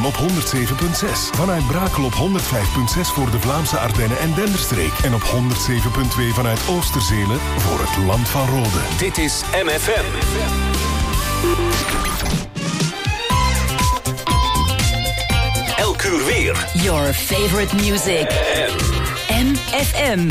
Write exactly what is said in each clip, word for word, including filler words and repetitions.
op honderd zeven komma zes. Vanuit Brakel op honderd vijf komma zes voor de Vlaamse Ardennen en Denderstreek. En op honderd zeven komma twee vanuit Oosterzelen voor het Land van Rode. Dit is M F M. Elk uur weer. Your favorite music. M F M.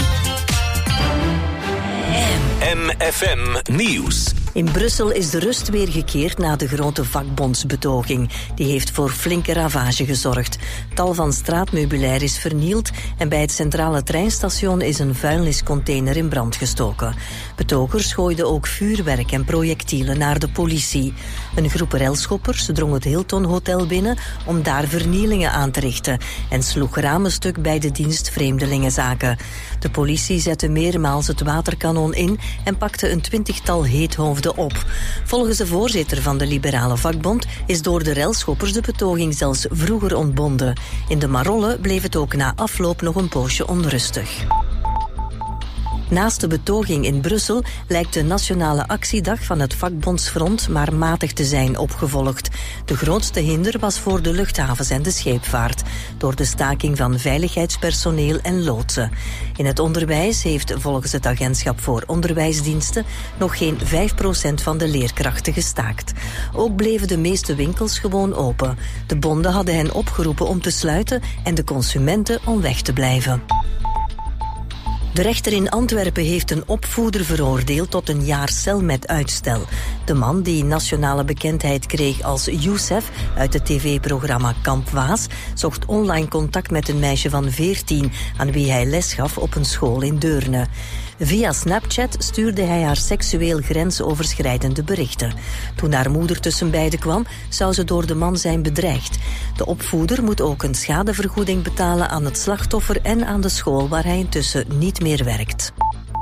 M F M Nieuws. In Brussel is de rust weer gekeerd na de grote vakbondsbetoging. Die heeft voor flinke ravage gezorgd. Tal van straatmeubilair is vernield en bij het centrale treinstation is een vuilniscontainer in brand gestoken. Betogers gooiden ook vuurwerk en projectielen naar de politie. Een groep relschoppers drong het Hilton Hotel binnen om daar vernielingen aan te richten en sloeg ramen stuk bij de dienst Vreemdelingenzaken. De politie zette meermaals het waterkanon in en pakte een twintigtal heethoofden op. Volgens de voorzitter van de Liberale Vakbond is door de relschoppers de betoging zelfs vroeger ontbonden. In de Marolle bleef het ook na afloop nog een poosje onrustig. Naast de betoging in Brussel lijkt de nationale actiedag van het vakbondsfront maar matig te zijn opgevolgd. De grootste hinder was voor de luchthavens en de scheepvaart, door de staking van veiligheidspersoneel en loodsen. In het onderwijs heeft volgens het Agentschap voor Onderwijsdiensten nog geen vijf procent van de leerkrachten gestaakt. Ook bleven de meeste winkels gewoon open. De bonden hadden hen opgeroepen om te sluiten en de consumenten om weg te blijven. De rechter in Antwerpen heeft een opvoeder veroordeeld tot een jaar cel met uitstel. De man, die nationale bekendheid kreeg als Youssef uit het tv-programma Kamp Waas, zocht online contact met een meisje van veertien aan wie hij les gaf op een school in Deurne. Via Snapchat stuurde hij haar seksueel grensoverschrijdende berichten. Toen haar moeder tussen beiden kwam, zou ze door de man zijn bedreigd. De opvoeder moet ook een schadevergoeding betalen aan het slachtoffer en aan de school waar hij intussen niet meer werkt.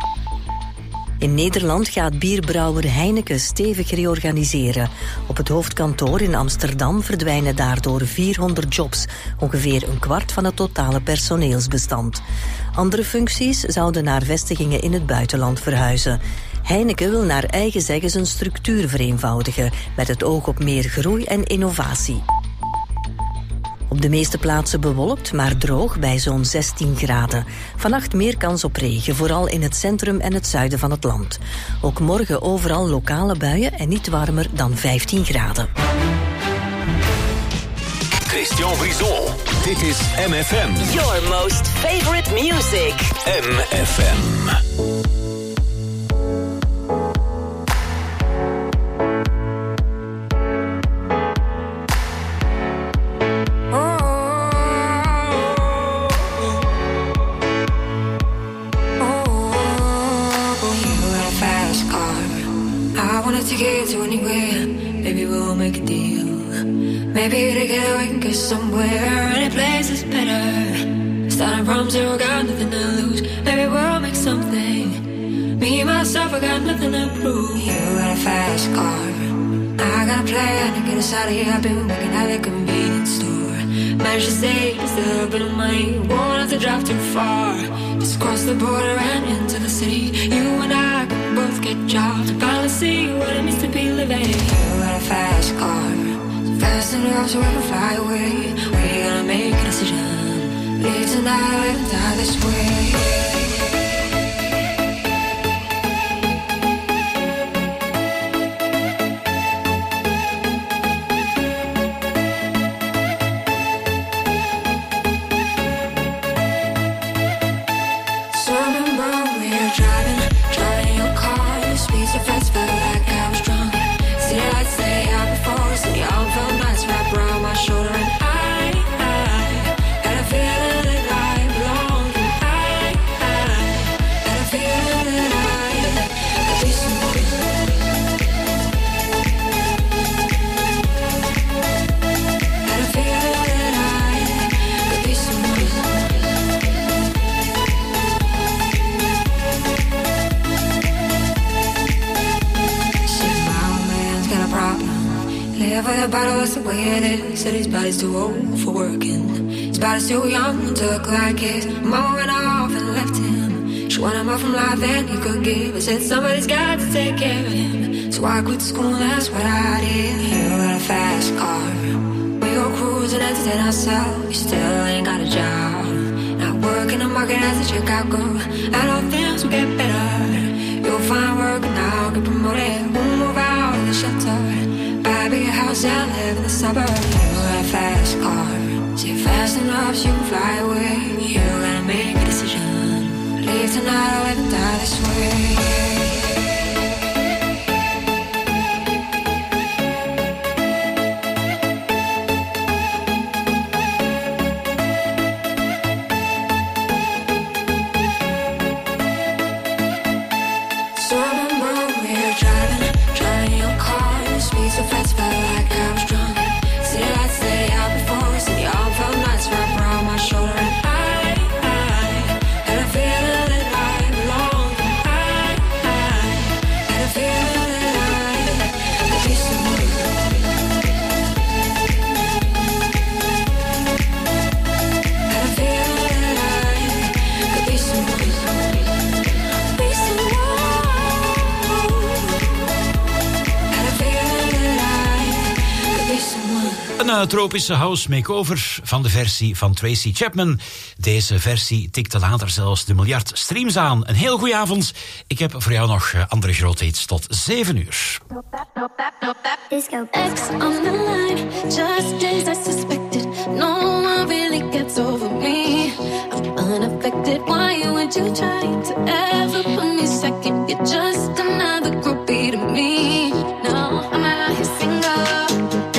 In Nederland gaat bierbrouwer Heineken stevig reorganiseren. Op het hoofdkantoor in Amsterdam verdwijnen daardoor vierhonderd jobs, ongeveer een kwart van het totale personeelsbestand. Andere functies zouden naar vestigingen in het buitenland verhuizen. Heineken wil naar eigen zeggen zijn structuur vereenvoudigen, met het oog op meer groei en innovatie. Op de meeste plaatsen bewolkt, maar droog bij zo'n zestien graden. Vannacht meer kans op regen, vooral in het centrum en het zuiden van het land. Ook morgen overal lokale buien en niet warmer dan vijftien graden. Christian Brison, dit is M F M. Your most favorite music. M F M. Get to anywhere, maybe we'll make a deal. Maybe together we can get somewhere. Any place is better. Starting from zero, got nothing to lose. Maybe we'll make something. Me, myself, I got nothing to prove. You got a fast car, I got a plan to get us out of here. I've been working at the convenience store. Managed to save just a little bit of money. Won't have to drive too far. Just cross the border and into the city. You and I can both get jobs. Finally see what it means to be living. You got a fast car, so fast enough so we can fly away. We're gonna make a decision. Live tonight or live and die this way. The bottle is the way it is. Said his body's too old for working. His body's too young to look like his. Mama went off and left him. She wanted more from life than he could give. I said somebody's got to take care of him. So I quit school, that's what I did. You got a fast car. We go cruise cruise and entertain ourselves. You still ain't got a job. Not working the market as a checkout girl. And all things will get better. You'll find work now, get promoted. We'll move out of the shelter. Buy a bigger house and live in the suburbs. You got a fast car. See it fast enough so you can fly away. You gotta make a decision. Leave tonight or live and die this way. Een tropische house makeover van de versie van Tracy Chapman. Deze versie tikte later zelfs de miljard streams aan. Een heel goeie avond. Ik heb voor jou nog andere grote hits tot zeven uur. X on the line, just as I suspected. No one really gets over me. I'm unaffected. Why would you try to ever put me second? You're just another groupie to me. No, I'm out here single.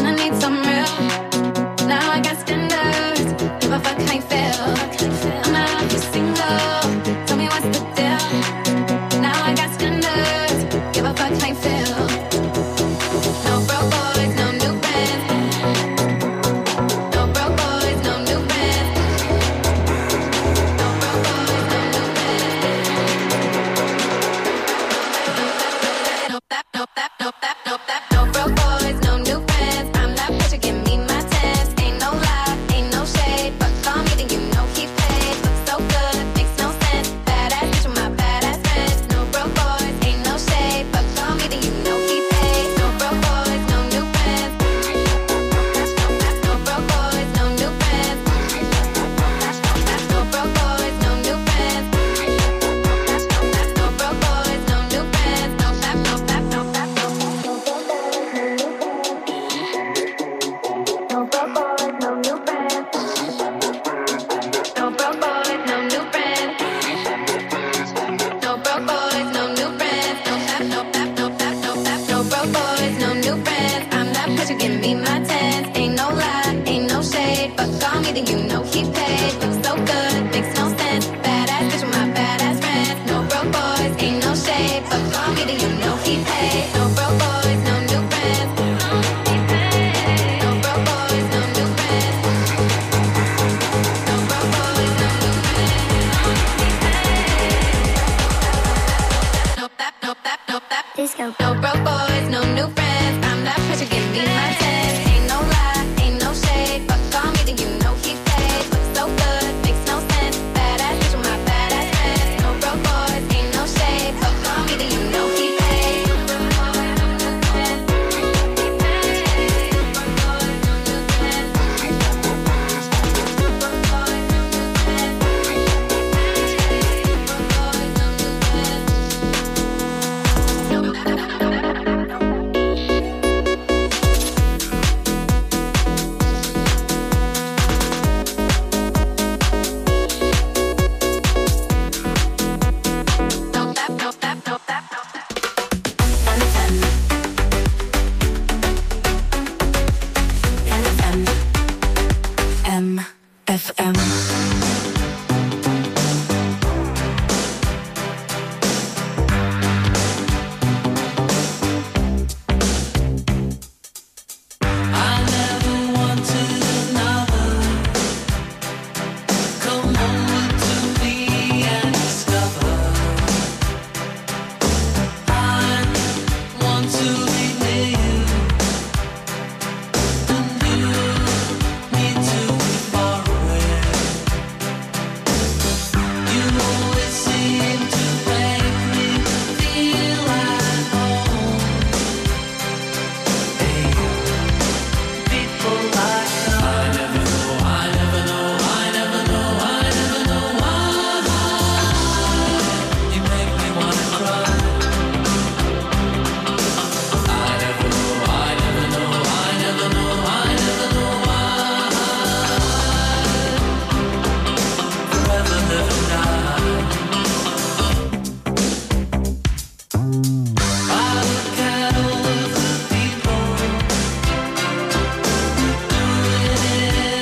Now I got standards, give a fuck how you feel. I'm out here single, tell me what's the deal. Now I got standards, give a fuck how you feel. No broke boys, no new bands. No broke boys, no new bands. No broke boys, no new bands.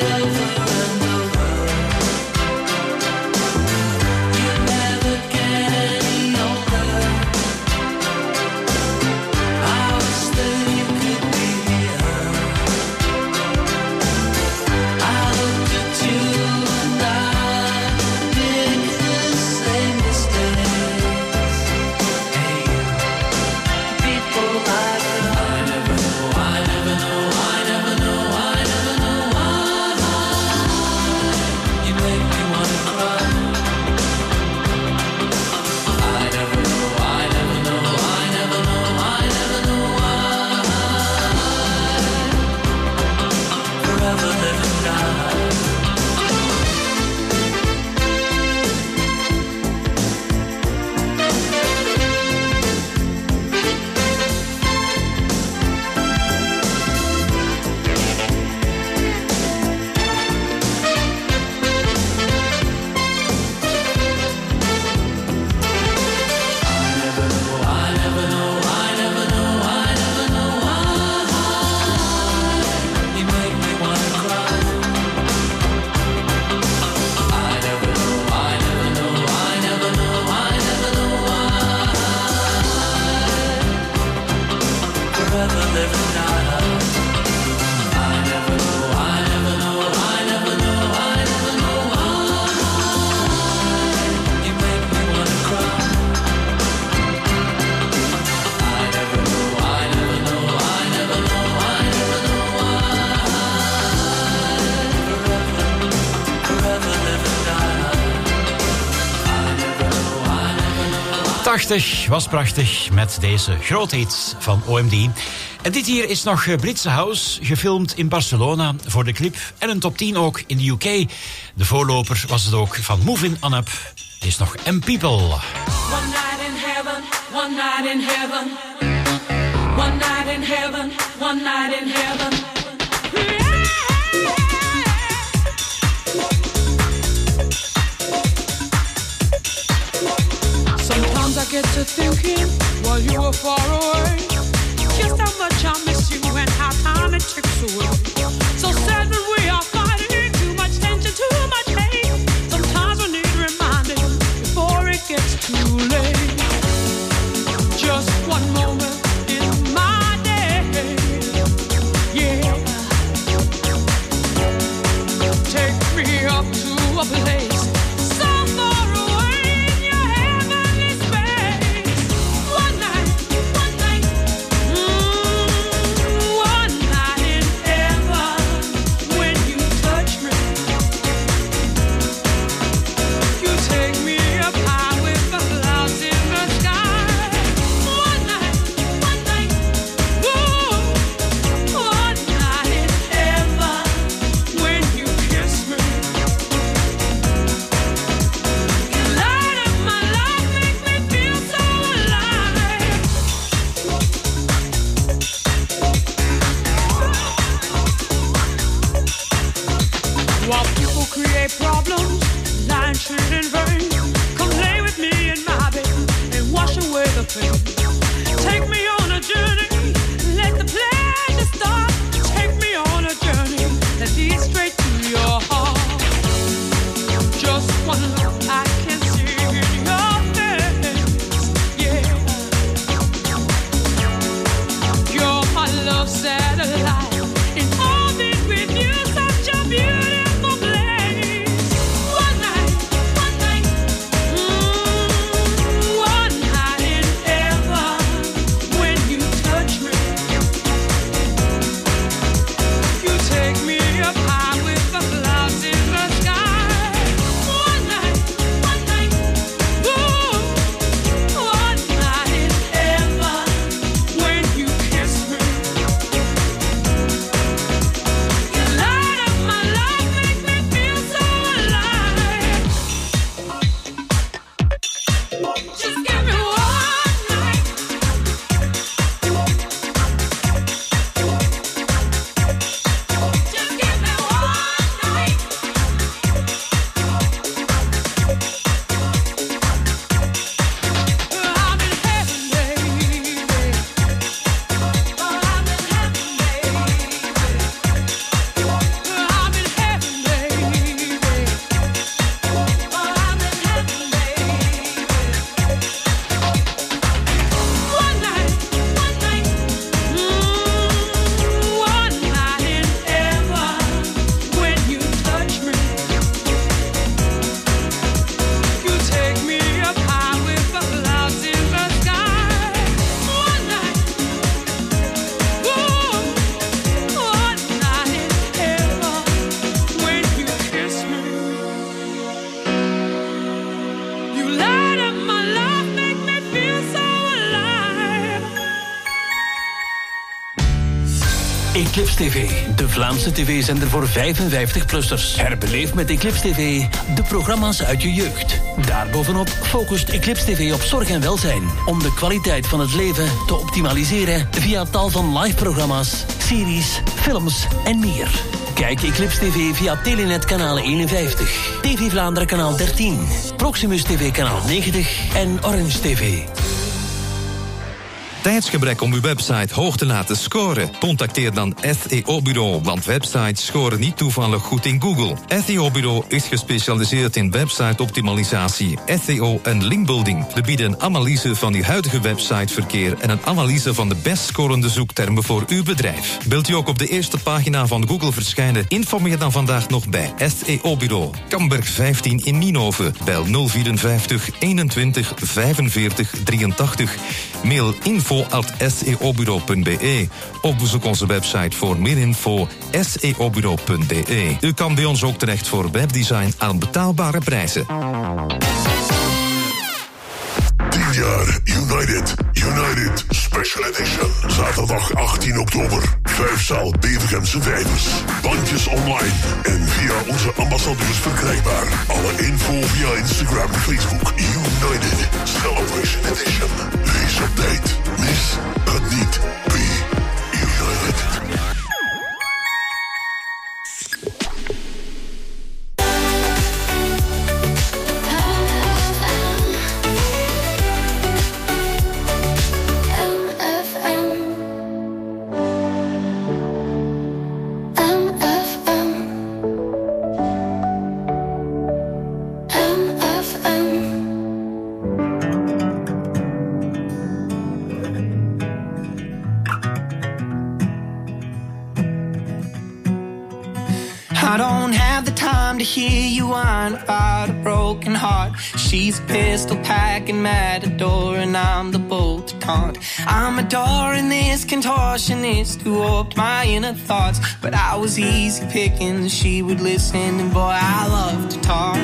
tachtig was prachtig met deze groothits van O M D. En dit hier is nog Britse house, gefilmd in Barcelona voor de clip en een top tien ook in de U K. De voorloper was het ook van Moving On Up. Het is nog M People. One night in heaven, one night in heaven. One night in heaven, one night in heaven. Sometimes I get to thinking while you were far away, just how much I miss you and how time it ticks away. So sad when we are fighting, too much tension, too much pain. Sometimes we need reminding before it gets too late. Just one moment in my day, yeah. Take me up to a place so far away in your heavenly space. One night, one night, mm, one night in heaven. When you touch me, you take me up high with the clouds in the sky. One night, one night, ooh, one night in heaven. When you kiss me, you light up my life, make me feel so alive. While people create problems, lying shit in vain, come lay with me in my bed and wash away the pain. Take me on a journey, let the pleasure start. Take me on a journey that leads straight to your heart. Just one look I can see in your face, yeah. You're my love satellite, in orbit with you, such a beautiful place. One night, one night, mm, one night in heaven. When you touch me, you take me up high with Eclipse T V, de Vlaamse tv-zender voor vijfenvijftig-plussers. Herbeleef met Eclipse T V de programma's uit je jeugd. Daarbovenop focust Eclipse T V op zorg en welzijn, om de kwaliteit van het leven te optimaliseren via tal van live-programma's, series, films en meer. Kijk Eclipse T V via Telenet kanaal eenenvijftig, T V Vlaanderen kanaal dertien, Proximus T V kanaal negentig en Orange T V. Tijdsgebrek om uw website hoog te laten scoren? Contacteer dan S E O-bureau, want websites scoren niet toevallig goed in Google. S E O-bureau is gespecialiseerd in website-optimalisatie, S E O en linkbuilding. We bieden een analyse van uw huidige websiteverkeer en een analyse van de best scorende zoektermen voor uw bedrijf. Wilt u ook op de eerste pagina van Google verschijnen? Informeer dan vandaag nog bij S E O-bureau. Kamberg vijftien in Nienhoven. Bel nul vierenvijftig eenentwintig vijfenveertig drieëntachtig. Mail info at s e o bureau punt b e. Ook bezoek onze website voor meer info s e o bureau punt b e. U kan bij ons ook terecht voor webdesign aan betaalbare prijzen. tien jaar United. United Special Edition. Zaterdag achttien oktober. Vijfzaal Bevergemse Vijvers. Bandjes online en via onze ambassadeurs verkrijgbaar. Alle info via Instagram en Facebook. United Celebration Edition. Wees op tijd. Mis het niet. Be United. I don't have the time to hear you whine about a broken heart. She's a pistol packing matador and I'm the bull to taunt. I'm adoring this contortionist who warped my inner thoughts. But I was easy picking, she would listen, and boy, I love to talk.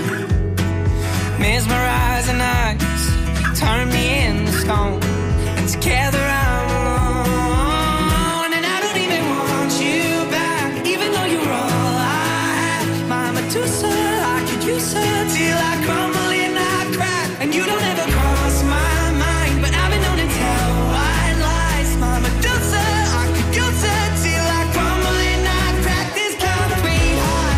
Mesmerizing eyes turn me into stone, and together I'm alone. And I don't even want you back, even though you're all I have. My Medusa, I could use her till I crumble and I crack. And you don't ever cross my mind, but I've been known to tell white lies. My Medusa, I could use her till I crumble and I crack. This concrete heart,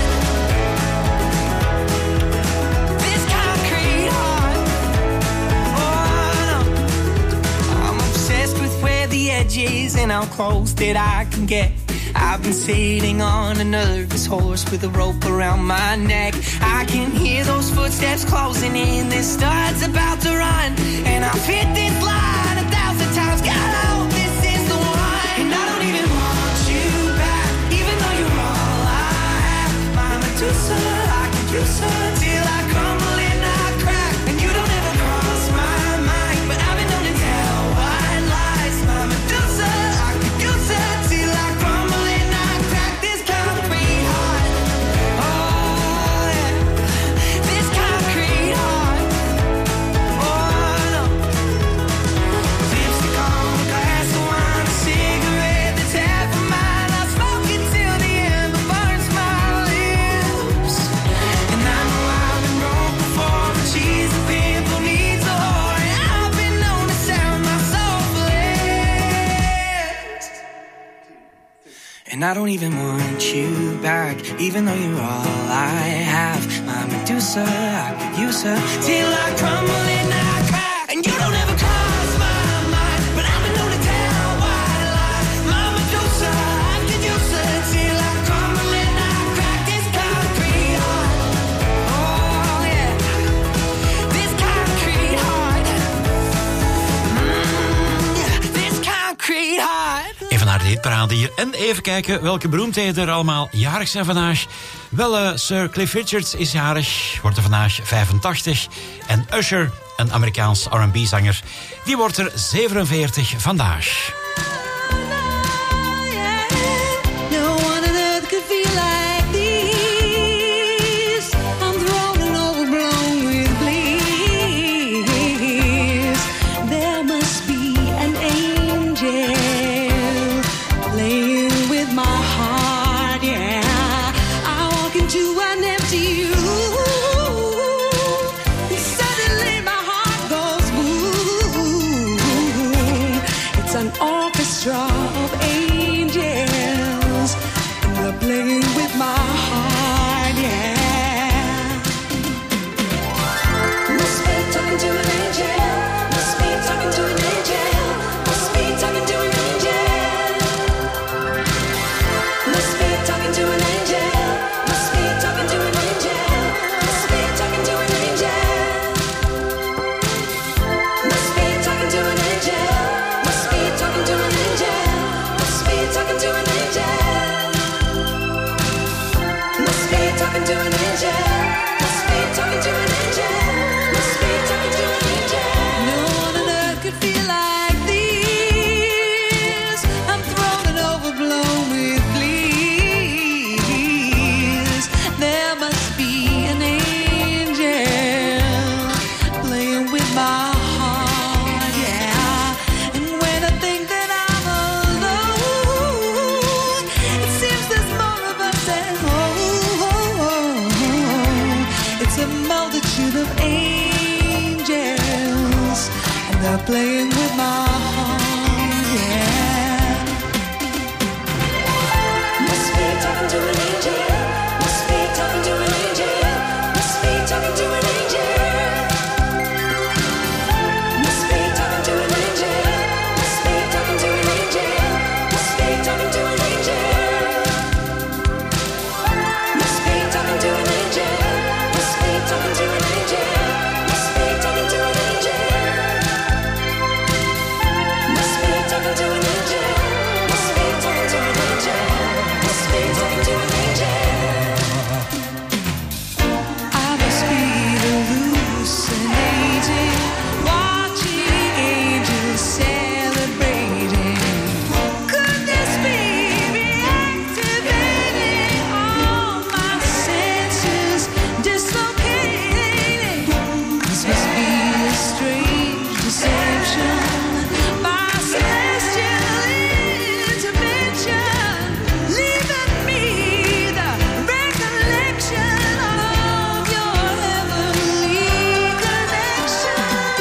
this concrete heart. Oh no, I'm obsessed with where the edge is and how close that I can get. I've been sitting on a nervous horse with a rope around my neck. I can hear those footsteps closing in, this stud's about to run. And I've hit this line a thousand times, God, I hope this is the one. And I don't even want you back, even though you're all I have. My Medusa, I could use her till I crumble and I crack. And you don't ever cross my mind, but I've been known to tell white lies. My Medusa, I could use her till I crumble and I crack. This concrete heart, oh yeah, this concrete heart, oh no. Lipstick on a glass of wine, a cigarette that's half of mine. I smoke it till the ember burns my lips. And I know I've been broke before, but she's a pimple needs a whore. And I've been known to sell my soul for less. And I don't even want you back, even though you're all I have. My Medusa, I could use her till I crumble and I crack. And you don't ever cross my mind, but I've been known to tell white lies. My Medusa, I could use her till I crumble and I crack. This concrete heart, oh yeah, this concrete heart, mm, yeah, this concrete heart. Even naar de hitparade hier en even kijken welke beroemdheden er allemaal jarig zijn vandaag. Wel, uh, Sir Cliff Richards is jarig, wordt er vandaag vijfentachtig. En Usher, een Amerikaans R en B-zanger, die wordt er zevenenveertig vandaag. No one on earth could feel like this. I'm thrown and overblown with bliss. There must be an angel playing with playing with my heart, yeah. Must be talking to an angel. Must be talking to an angel. Must be talking to an angel. Must be talking to an angel. Must be talking to an angel. Must be talking to an angel. Must be talking to an angel. Must be talking to an angel. Must be talking to an angel. Must be talking to an angel. Must be talking to an angel. Must be talking to an angel. I must be hallucinating, watching angels celebrating. Could this be reactivating all my senses, dislocating? This must be a strange deception, my celestial intervention, leaving me the recollection of your heavenly connection.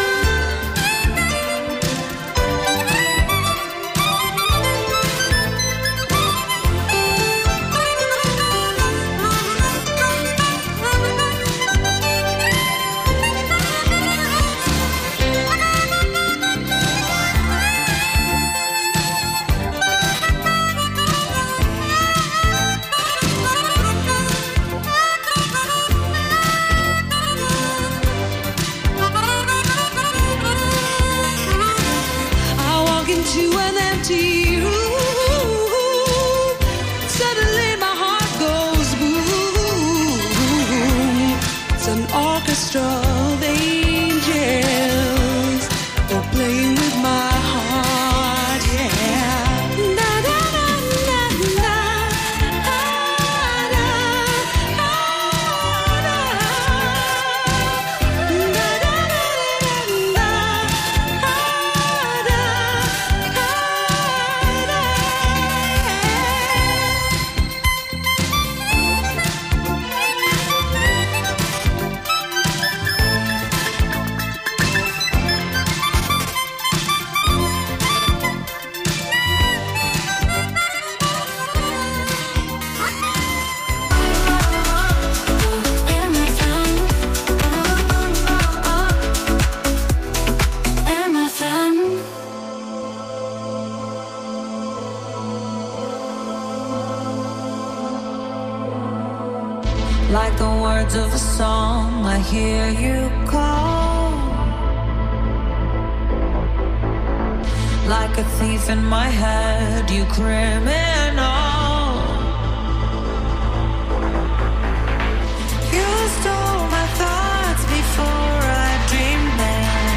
I walk into an empty room. Suddenly my heart goes boom. It's an orchestra of angels. They're playing with my heart, yeah. Na, na, na, na, na. Ah, na, ah, na. Na, na, na, na, na. Like the words of a song, I hear you call. Like a thief in my head, you criminal. You stole my thoughts before I dreamed them,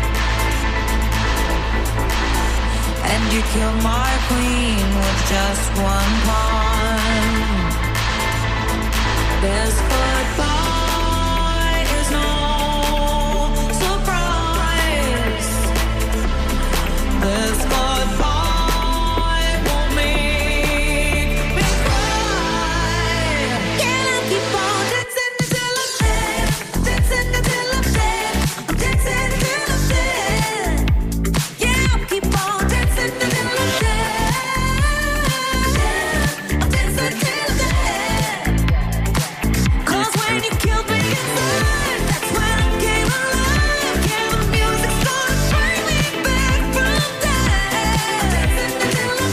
and you killed my queen with just one pawn. This goodbye is no surprise. This goodbye won't make me cry. Can I keep on dancing until I'm dead? Dancing until I'm dead. Dancing until I'm dead. Yeah, I'll keep on dancing until I'm dead. I'll dance until I'm dead. When you killed me inside, that's when I came alive. Yeah, the music's gonna bring me back from death. Dancing until I'm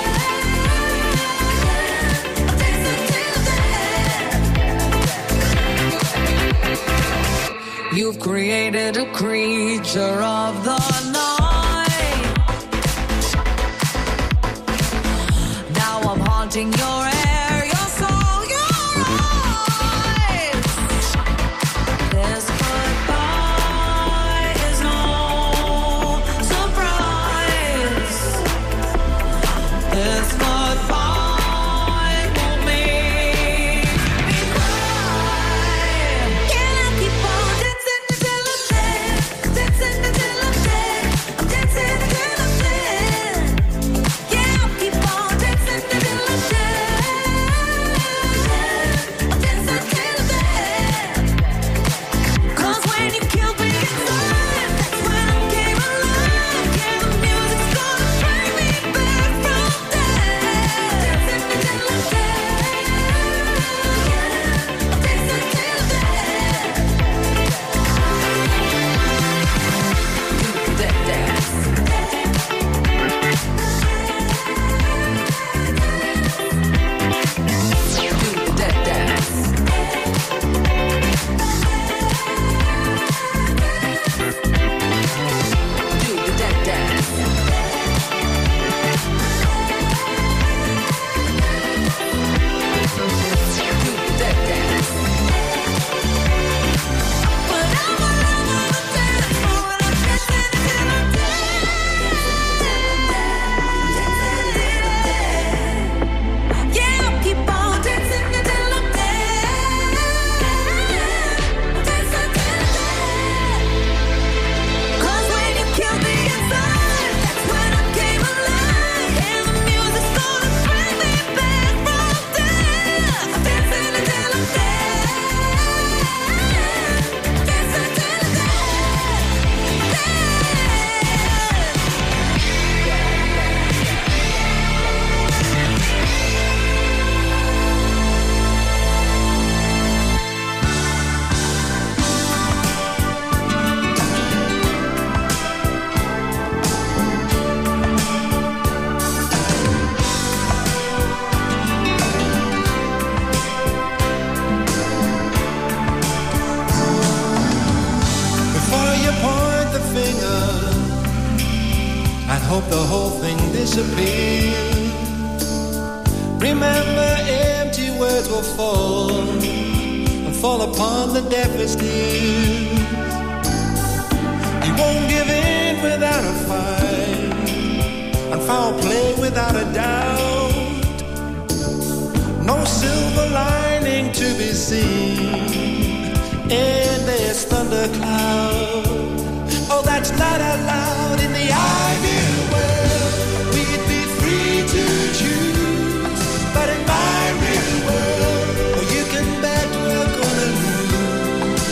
dead. I'll dance until dead. You've created a creature of the night. Now I'm haunting your air, your soul, your eyes. This goodbye is no surprise. This goodbye won't make me cry. Can I keep on dancing until I'm dead? Dancing until I'm dead. I'm dancing until I'm dead. Yeah, I'll keep on dancing until I'm dead. disappear. Remember, empty words will fall and fall upon the deafest ears. You won't give in without a fight, and foul play without a doubt. No silver lining to be seen in this thundercloud. Oh, that's not allowed in the ideal world. We'd be free to choose, but in my real world, oh, you can bet we're gonna lose.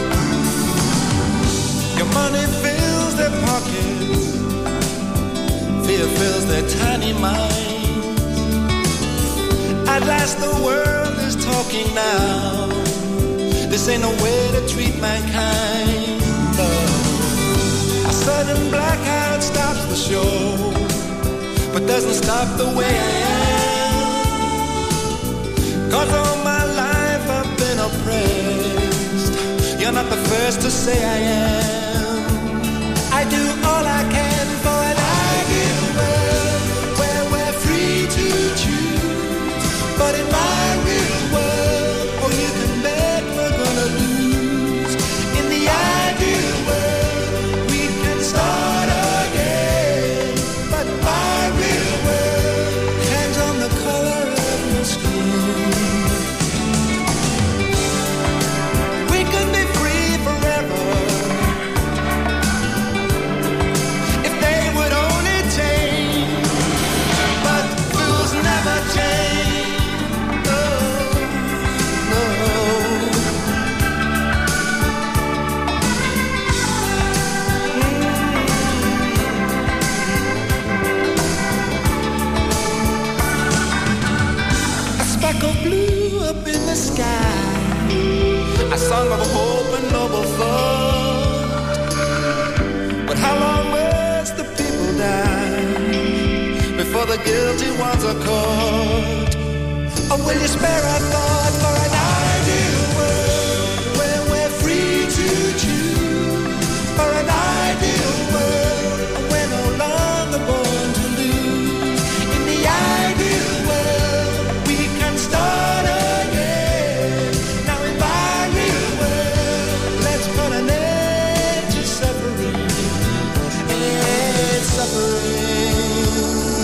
Your money fills their pockets, fear fills their tiny minds. At last the world is talking now. This ain't no way to treat mankind. No. A sudden blackout stops the show, but doesn't stop the way I am. Cause all my life I've been oppressed. You're not the first to say I am. I do all I can for an ideal world where we're free to choose. But in my real world, oh, you can bet we're gonna lose. In the ideal world, we can start again. But my real world hangs on the color of your skin. We could be free forever if they would only change. But fools never change. No, no. A speck of blue up in the sky, a song of hope and noble thought. But how long must the people die before the guilty ones are caught? Or will you spare a thought for an ideal world where we're free to choose? For an ideal world we're no longer born to lose. In the ideal world we can start again. Now in my real world, let's put an end to suffering. And suffering.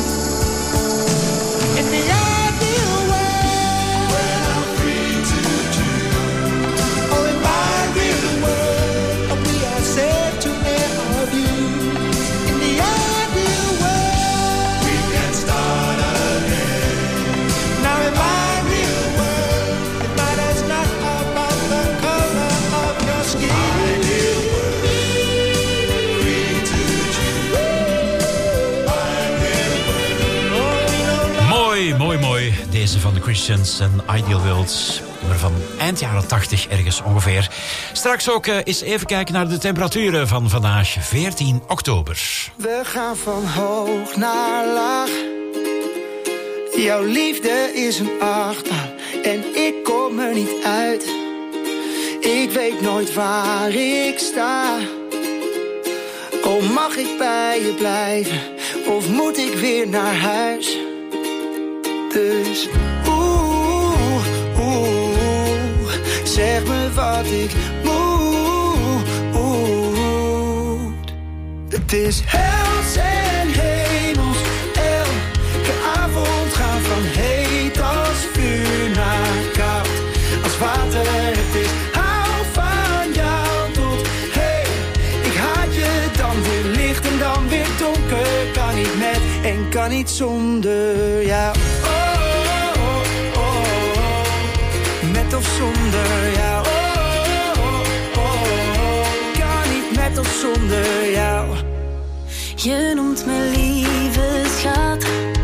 In the ideal world, where I'm free to choose. Oh, in my real world, we are safe to air our views. In the ideal world, we can start again. Now in my real world, it matters not about the color of your skin. Ideal world, free to choose. My real world, oh, we know. Mooi, mooi, mooi. Deze van de Christians en Ideal World. Nummer van eind jaren tachtig ergens ongeveer. Straks ook uh, eens even kijken naar de temperaturen van vandaag, veertien oktober. We gaan van hoog naar laag. Jouw liefde is een achtbaan en ik kom er niet uit. Ik weet nooit waar ik sta. Oh, mag ik bij je blijven of moet ik weer naar huis? Dus oeh, oeh, zeg me wat ik moet. Het is hels en hemels, elke avond gaan van heet als vuur naar koud als water. Het is hou van jou tot hey, ik haat je dan weer licht en dan weer donker. Kan niet met en kan niet zonder jou. Oh, oh, oh, oh. Met of zonder jou. Oh, oh, oh, oh. Kan niet met of zonder jou. Je noemt me lieve schat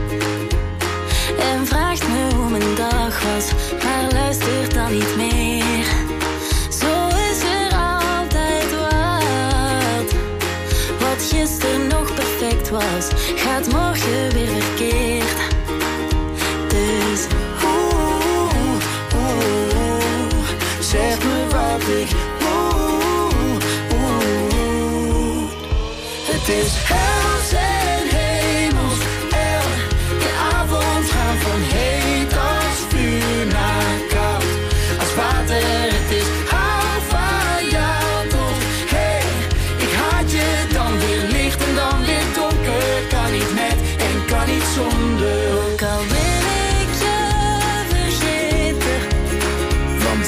en vraagt me hoe mijn dag was, maar luistert dan niet meer. Zo is er altijd wat. Wat gisteren nog perfect was, gaat morgen weer verkeerd. Dus oeh, oeh, zeg me wat ik moet. Het is hels en hemels,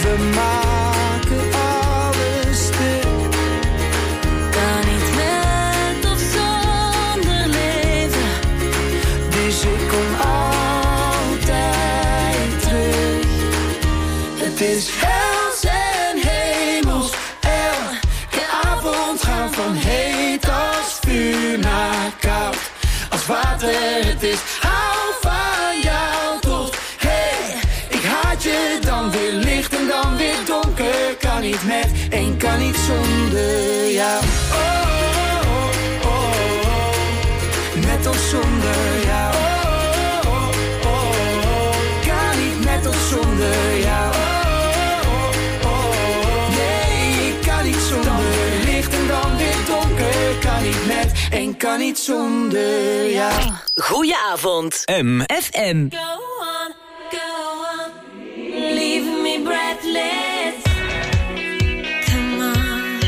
we maken alles stuk. Kan niet met of zonder leven. Dus ik kom altijd terug. Het is hels en hemels. Elke avond gaan van heet als vuur naar koud. Als water het is, hou van jou tot. Hey, ik haat je, dan weer licht en dan weer donker. Kan niet met en kan niet zonder jou. Oh, oh, oh, oh. Met of zonder jou. Oh, oh, oh, oh. Kan niet met of zonder jou. Oh, oh, oh. Nee, ik kan niet zonder. Dan weer licht en dan weer donker. Kan niet met en kan niet zonder jou. Goedenavond. M. F M. Go on, go on, leave me breathless. Come on.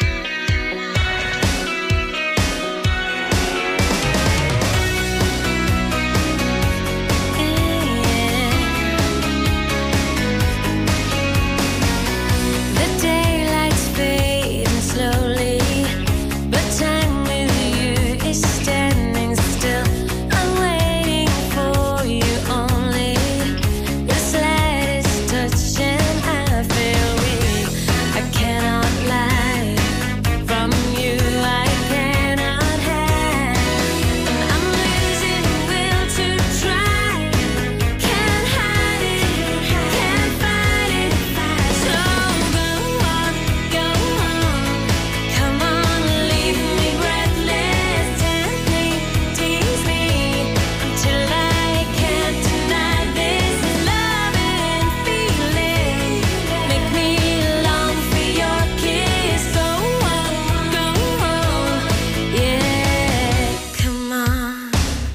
The daylight's fading slowly, but time with you is standing still. I'm waiting for you only. The slightest touch and I feel weak. I cannot lie from you. I cannot hide. I'm losing will to try. Can't hide it, can't fight it. So go on, go on. Come on, leave me breathless. Tempt me, tease me until I can't deny this love and feeling. Make me long for your kiss. Go on, go on, yeah. Come on,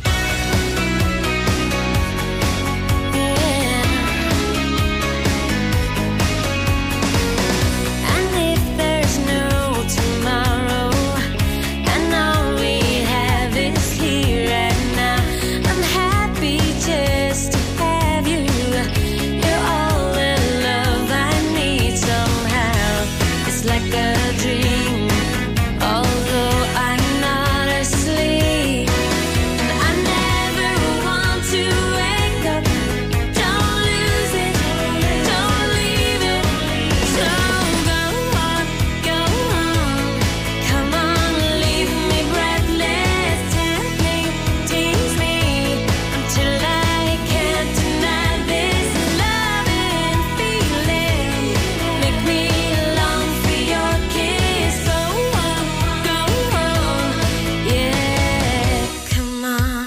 yeah. And if there's no tomorrow, and all we have is here and now, I'm happy just to have you. You're all the love I need somehow. It's like a dream, although I'm not asleep. And I never want to wake up. Don't lose it, don't leave it. So go on, go on. Come on, leave me breathless. Tempt me, tease me until I can't deny this love and feeling. Make me long for your kiss. Go on, go on, yeah. Come on.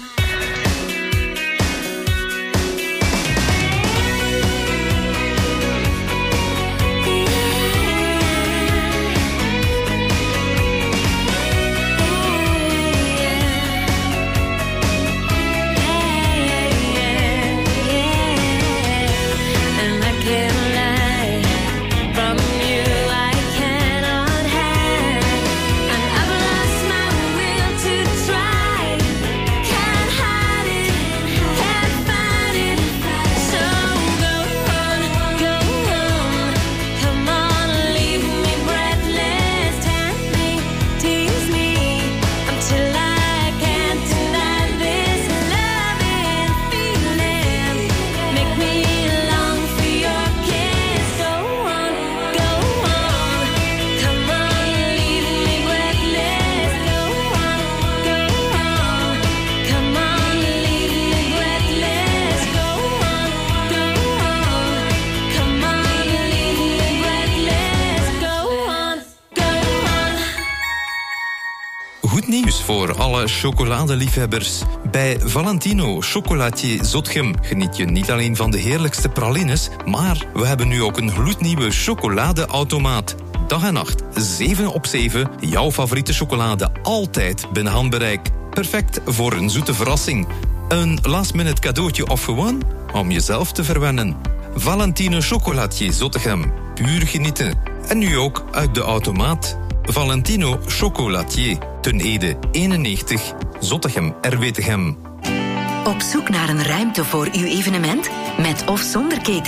And I can't lie from you. I cannot hide. And I've lost my will to try. Can't hide it, can't fight it. So go on, go on. Come on, leave me breathless. Tempt me, tease me until I can't deny this love and feeling. Make me long for your kiss. Go on, go on. Come on, leave me breathless. Go on, go on. Come on, leave me breathless. Go on, go on. Come on, leave me breathless. Go on, go on. Goed nieuws voor alle chocoladeliefhebbers. Bij Valentino Chocolatier Zotgem geniet je niet alleen van de heerlijkste pralines, maar we hebben nu ook een gloednieuwe chocoladeautomaat. Dag en nacht, zeven op zeven, jouw favoriete chocolade altijd binnen handbereik. Perfect voor een zoete verrassing. Een last-minute cadeautje of gewoon om jezelf te verwennen. Valentino Chocolatier Zottegem. Puur genieten. En nu ook uit de automaat. Valentino Chocolatier. Ten Ede eenennegentig. Zottegem, R W Tegem. Op zoek naar een ruimte voor uw evenement? Met of zonder catering?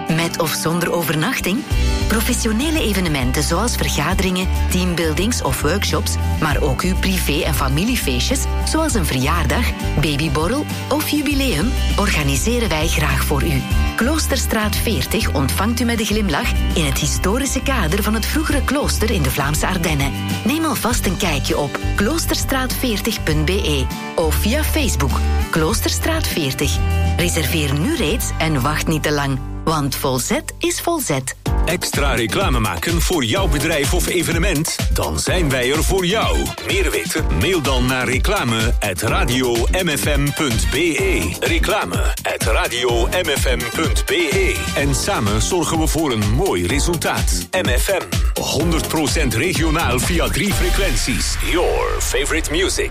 Met of zonder overnachting? Professionele evenementen zoals vergaderingen, teambuildings of workshops, maar ook uw privé- en familiefeestjes, zoals een verjaardag, babyborrel of jubileum, organiseren wij graag voor u. Kloosterstraat veertig ontvangt u met een glimlach in het historische kader van het vroegere klooster in de Vlaamse Ardennen. Neem alvast een kijkje op kloosterstraat veertig punt b e of via Facebook Kloosterstraat veertig. Reserveer nu reeds en wacht niet te lang, want Volzet is Volzet. Extra reclame maken voor jouw bedrijf of evenement? Dan zijn wij er voor jou. Meer weten? Mail dan naar reclame at radio m f m punt b e. Reclame at radio m f m punt b e. En samen zorgen we voor een mooi resultaat. M F M, honderd procent regionaal via drie frequenties. Your favorite music.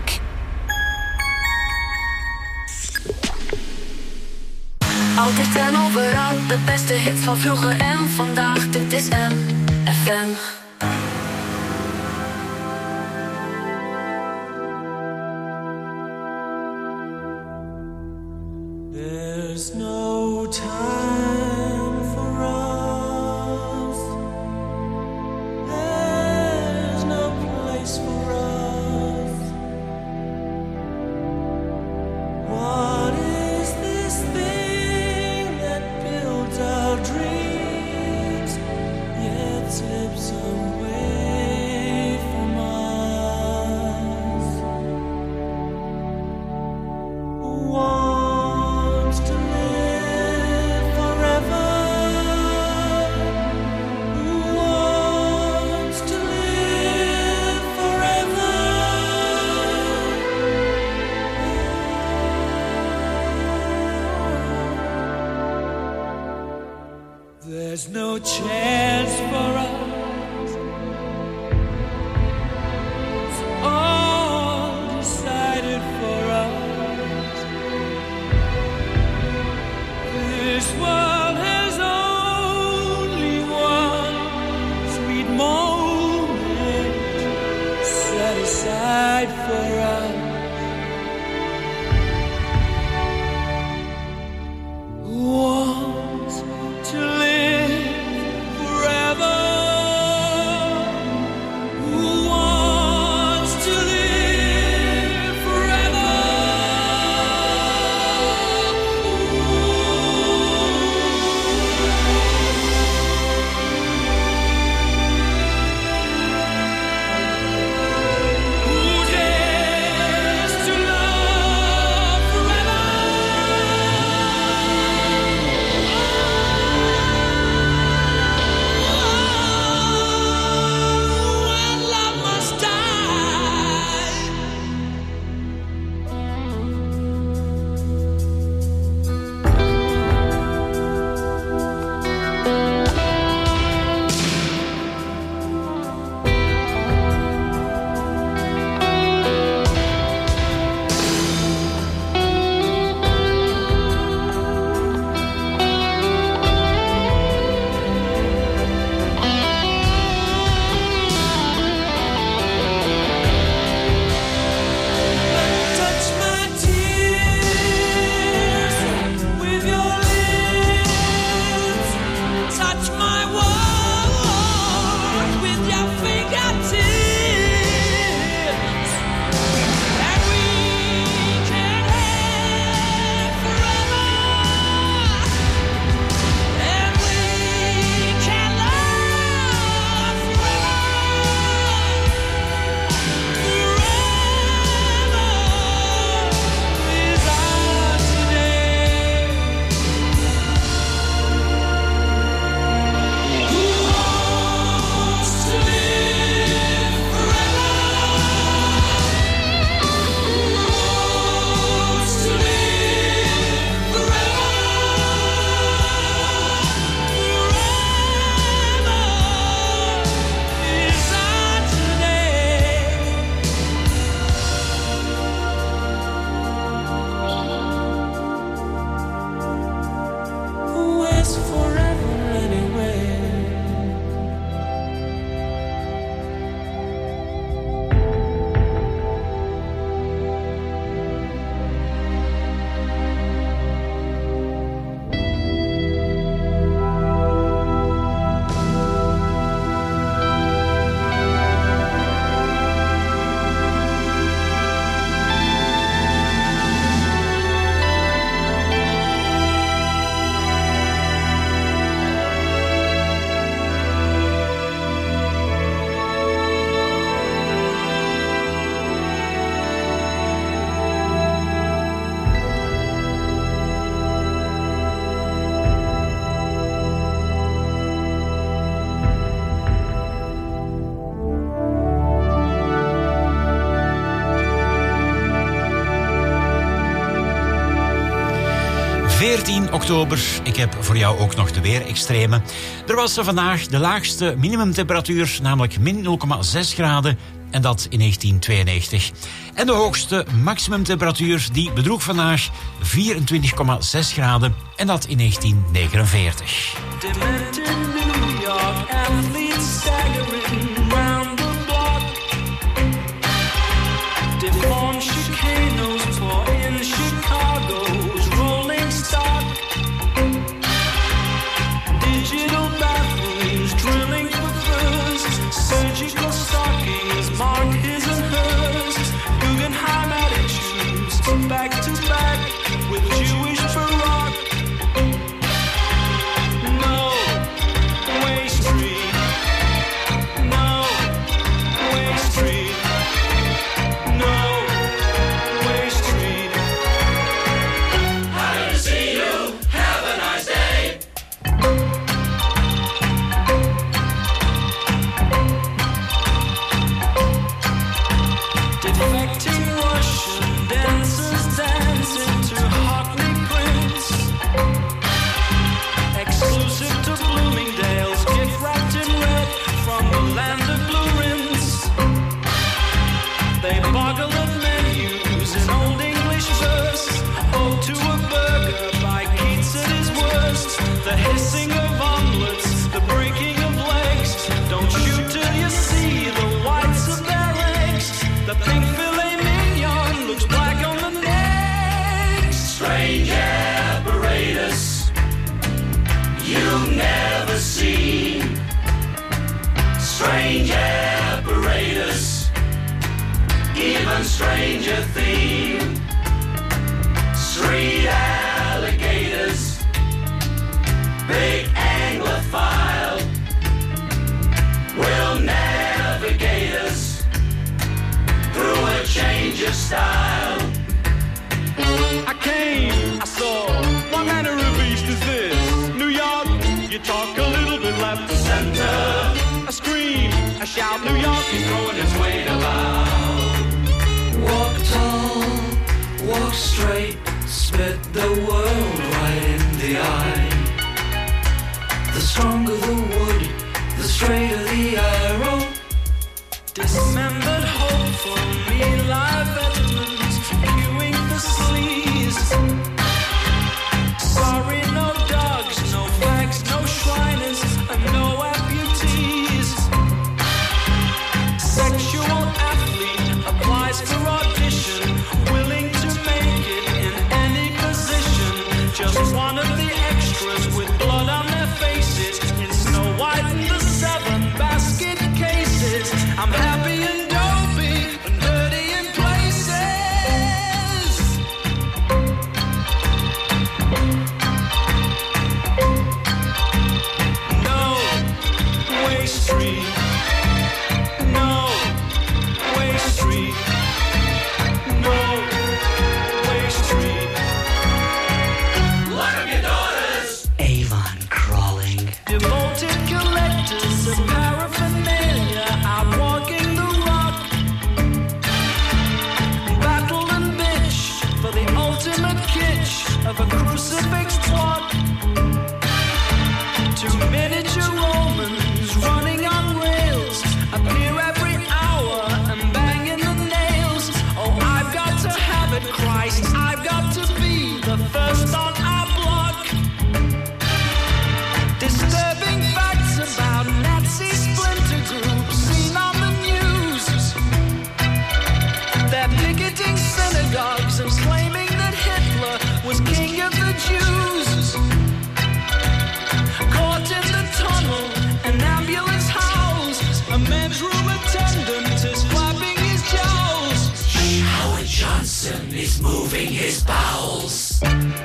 Altijd en overal, de beste hits van vroeger en vandaag. Dit is M F M. There's no time for us. There's no place for us. What is this thing that builds our dreams, yet slips away from us? Who wants to live forever? Who wants to live forever? There's no chance for us. It's all decided for us. This world has only one sweet moment set aside for us. Who wants to live forever? Who wants to live forever? Who dares veertien oktober. Ik heb voor jou ook nog de weerextremen. Er was vandaag de laagste minimumtemperatuur, namelijk min nul komma zes graden. En dat in negentien tweeënnegentig. En de hoogste maximumtemperatuur die bedroeg vandaag vierentwintig komma zes graden. En dat in negentien negenenveertig. Demented New York athletes staggering round the block. Deformed chicanos pour in Chicago's rolling stock. Digital bathrooms drilling for furs. Surgical stockings mark his and hers. Guggenheim attitudes back to back with Jewish Baroque. No way street. No way street. No way street. Happy to see you. Have a nice day. Defecting Russian dancers dancing to Hockney prints. Exclusive to Bloomingdale's, gift wrapped in red from the land of blue rinse. They boggle at menus in Old English verse. Oh, to a burger by Keats at his worst. The hissing of omelets, the breaking of legs. Don't shoot till you see the whites of their eggs. The pink filet mignon looks black on the neck. Strange apparatus you've never seen. Strange apparatus, even stranger theme. Street alligators, big anglophile, will navigate us through a change of style. I came, I saw, what manner of beast is this? New York, you talk a little bit left to center. A scream, a shout, New York is throwing its weight about. Walk tall, walk straight, spit the world right in the eye. The stronger the wood, the straighter the arrow. Dismembered hope for me, live veterans, queuing for sleaze. Sorry, no dogs, no flags, no shriners, and no amputees. Sexual athlete applies for audition, willing to make it in any position. Just one of the extras with blood on their faces in Snow White and the Seven Basket Cases. I'm happy and dopey and dirty in places. No way street. No way street. No way street. Lock up your daughters. Avon crawling. Devoted collectors of paraphernalia out walking the rock. Battle and bitch for the ultimate kitsch of a crucifix plot. Two miniature Romans running on rails appear every hour and banging the nails. Oh, I've got to have it, Christ. I've got to be the first on our block. Disturbing facts about Nazi splinter groups seen on the news. They're picketing synagogues and claiming that Hitler was king of the Jews. Caught in the tunnel, an ambulance howls. A men's room attendant is flapping his jowls. Howard Johnson is moving his bowels.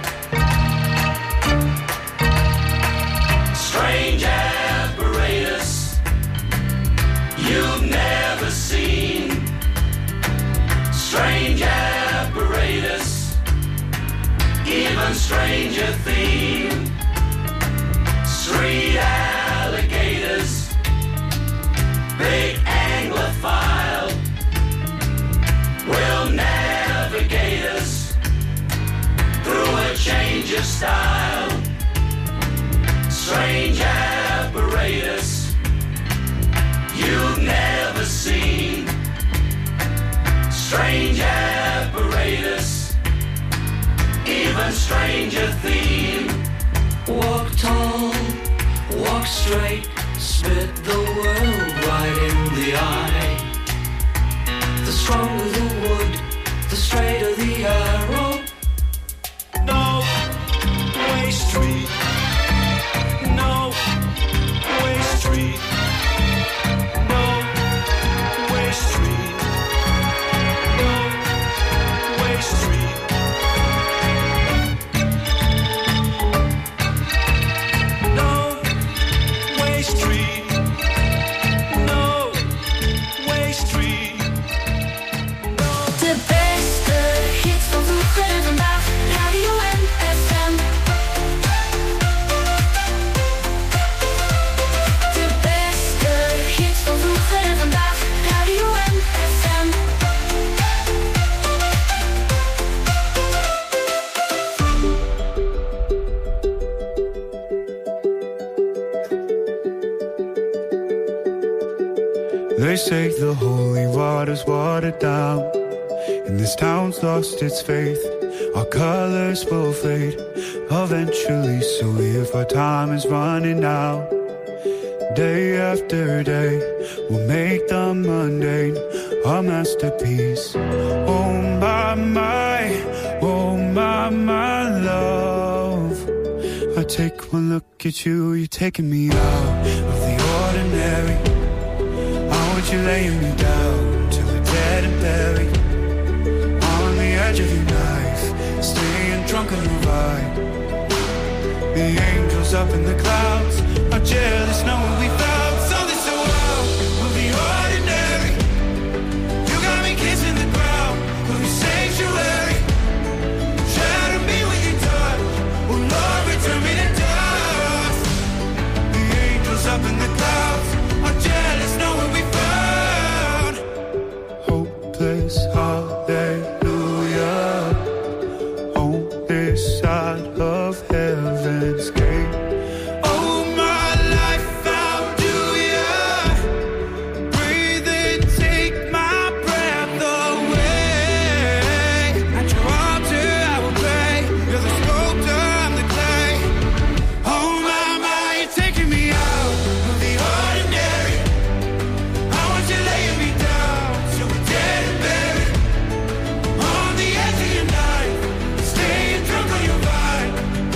Strange apparatus you've never seen. Strange apparatus, even stranger theme. Street alligators, big anglophile, will navigate us through a change spit the world right in the eye. The stronger the wood, the straighter the arrow. No way street. No way street. No way street. No way street. No way street. No way street. De beste hits van vroeger en vandaag, Radio en F M. De beste hits van vroeger en vandaag, Radio en F M. They say the holy water's watered down, and this town's lost its faith. Our colors will fade eventually, so if our time is running out, day after day, we'll make the mundane our masterpiece. Oh my, my, oh my, my love. I take one look at you, you're taking me out of the ordinary. How would you lay me down till we're dead and buried? On the edge of your knife, staying drunk on your ride. The angels up in the clouds are jealous knowing we found something so out of the ordinary. You got me kissing the ground of your sanctuary. Shatter me with your touch, oh Lord, return me to dust. The angels up in the clouds are jealous knowing we found hopeless hallelujah on this side of heaven's gate. Oh, my life found you, yeah. Breathe in, take my breath away. At your altar I will pray. You're the sculptor, I'm the clay. Oh my, my, you're taking me out of the ordinary. I want you laying me down till we're dead and buried. On the edge of your knife, staying drunk on your vine.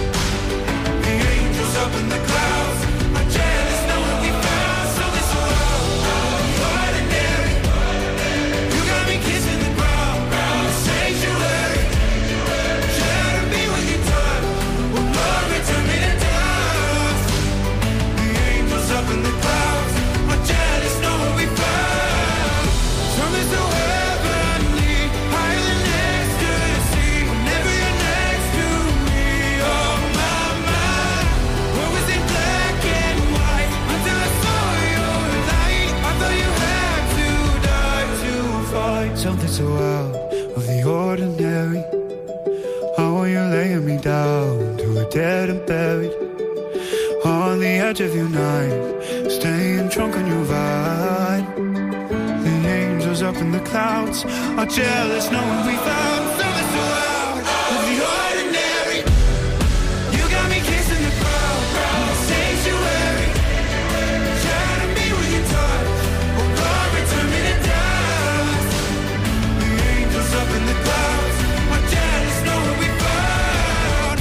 The angels up in the clouds are jealous knowing we found something so out of the ordinary. You got me kissing the ground, the sanctuary. Shatter me with your touch, oh Lord, return me to dust. The angels up in the clouds are jealous knowing we found something so heavenly, higher than ecstasy. Whenever you're next to me, oh my, my. What was in black and white until I saw your light? I thought you had to die to find something so out of the ordinary. How are you laying me down to a dead and buried? On the edge of your knife, staying drunk on your vine. The angels up in the clouds are jealous knowing we found something so out of the ordinary. You got me kissing the ground, the sanctuary. Shatter me with your touch, oh Lord, return me to dust. The angels up in the clouds are jealous knowing we found.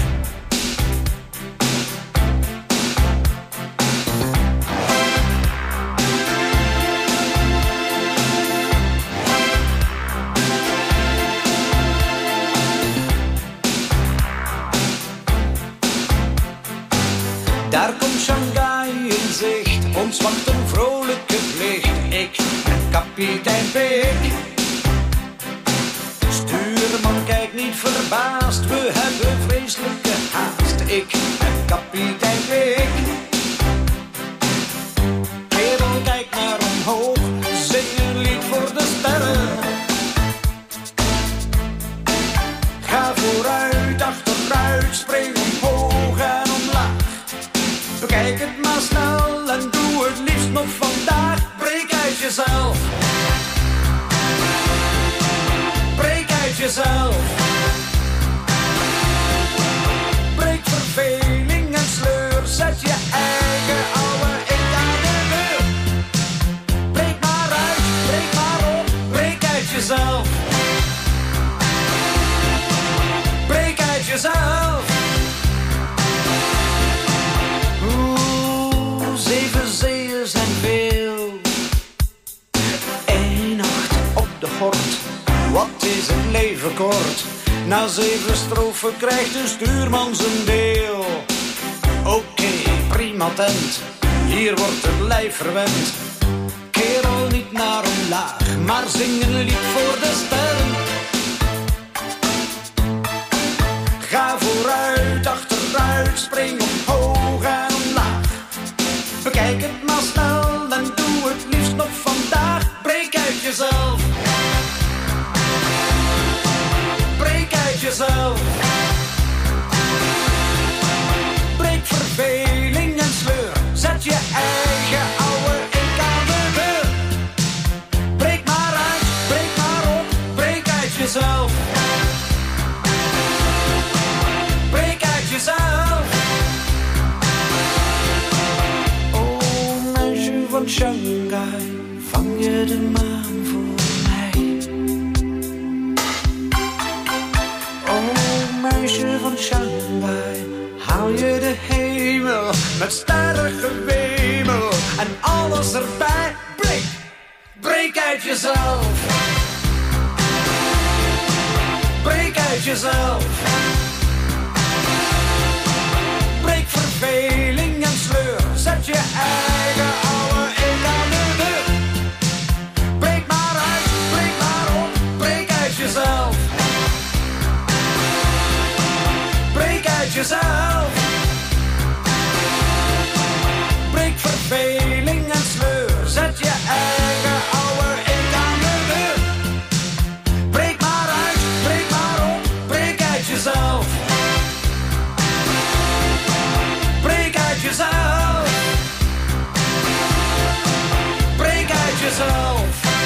Daar komt Shanghai in zicht, ons wacht een vrolijke vlicht. Ik en kapitein Pik. Stuurman kijkt niet verbaasd, we hebben vreselijke haast. Ik en kapitein Pik. Kerel kijkt naar omhoog, zing een lied voor de sterren. Ga vooruit, achteruit, spring omhoog en omlaag. Bekijk het maar snel en doe het liefst nog vandaag. Breek uit jezelf. Breek uit jezelf. Breek verveling en sleur, zet je schort. Wat is het leven kort? Na zeven strofen krijgt de stuurman zijn deel. Oké, okay, prima tent, hier wordt het lijf verwend. Kerel niet naar omlaag, maar zing een lied voor de sterren. Ga vooruit, achteruit, spring omhoog en omlaag. Bekijk het maar snel en doe het liefst nog vandaag. Breek uit jezelf. Breek uit jezelf. Breek verveling en sleur. Zet je eigen oude ik aan de deur. Breek maar uit, breek maar op. Breek uit jezelf. Breek uit jezelf. Oh, meisje van Shanghai, vang je de maan voor mij. Oh, meisje van Shanghai, haal je de hemel met sterrengewemel en alles erbij. Breek, breek uit jezelf. Breek uit jezelf. Breek verveling en sleur. Zet je eigen oude ik aan de deur. Breek maar uit, breek maar op. Breek uit jezelf. Breek uit jezelf. Breek verveling en sleur. Zet je eigen oude ik aan de deur. Breek maar uit, breek maar op. Breek uit jezelf. Breek uit jezelf. Breek uit jezelf.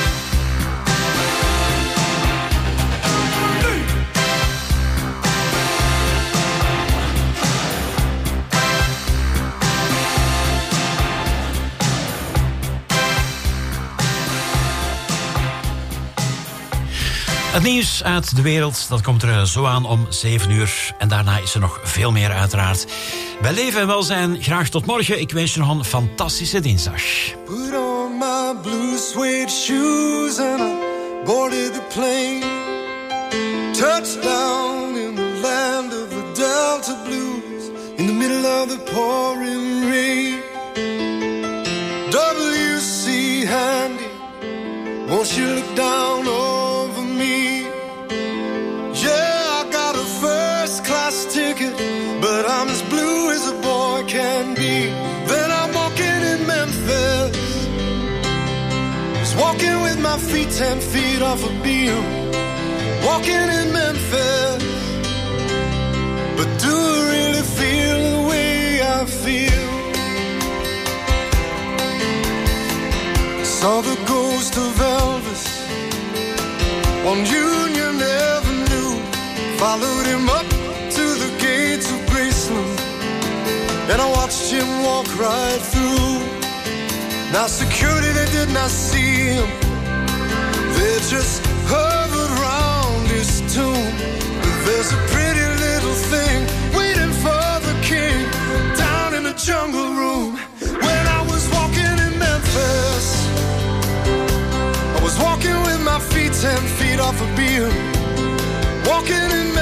Het nieuws uit de wereld, dat komt er zo aan om zeven uur. En daarna is er nog veel meer uiteraard. Bij Leven en Welzijn, graag tot morgen. Ik wens je nog een fantastische dinsdag. Put on my blue suede shoes and I boarded the plane. Touchdown in the land of the Delta Blues, in the middle of the pouring rain. W C Handy, won't you look down over me? Yeah, I got a first class ticket, but I'm as blue as a boy can be. Then I'm walking in Memphis, just walking with my feet ten feet off a beam. Walking in Memphis, but do I really feel the way I feel? Saw the ghost of Elvis on Union Avenue, followed him up to the gates of Graceland, and I watched him walk right through. Now security, they did not see him, they just hovered round his tomb. But there's a pretty little thing waiting for the king down in the jungle room. When I was walking in Memphis, I was walking with my feet ten feet off a beam, walking in